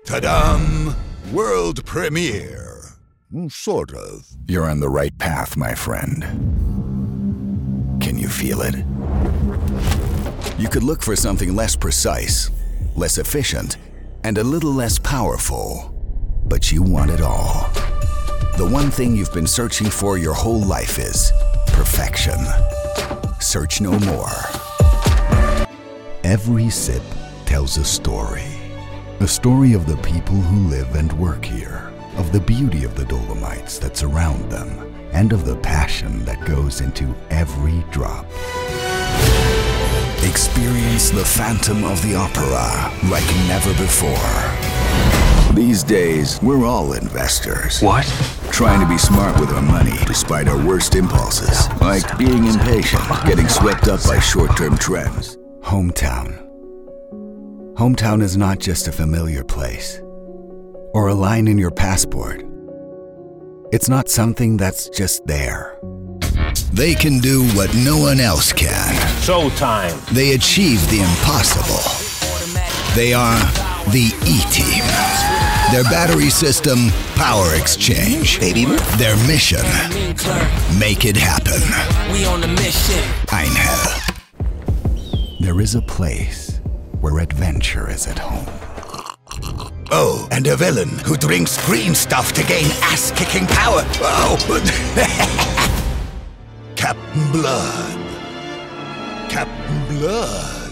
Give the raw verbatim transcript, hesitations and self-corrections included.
Ta-dam! World premiere. Sort of. You're on the right path, my friend. Can you feel it? You could look for something less precise, less efficient, and a little less powerful. But you want it all. The one thing you've been searching for your whole life is perfection. Search no more. Every sip tells a story. A story of the people who live and work here, of the beauty of the Dolomites that surround them, and of the passion that goes into every drop. Experience the Phantom of the Opera like never before. These days, we're all investors. What? Trying to be smart with our money despite our worst impulses, like being impatient, getting swept up by short-term trends. Hometown. Hometown is not just a familiar place or a line in your passport. It's not something that's just there. They can do what no one else can. Showtime. They achieve the impossible. They are the E-Team. Their battery system, Power Exchange. Baby. Their mission, make it happen. We on the mission. Einhell. There is a place where adventure is at home. Oh, and a villain who drinks green stuff to gain ass-kicking power. Oh, Captain Blood. Captain Blood.